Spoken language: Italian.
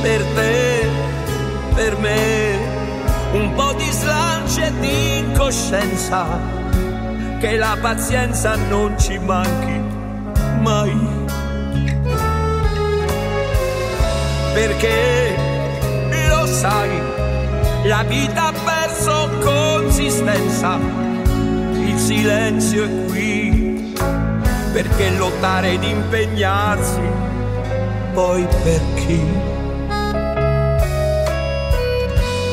per te, per me, un po' di slancio e di incoscienza, che la pazienza non ci manchi mai. Perché lo sai, la vita ha perso consistenza, il silenzio è qui, perché lottare ed impegnarsi, poi per chi?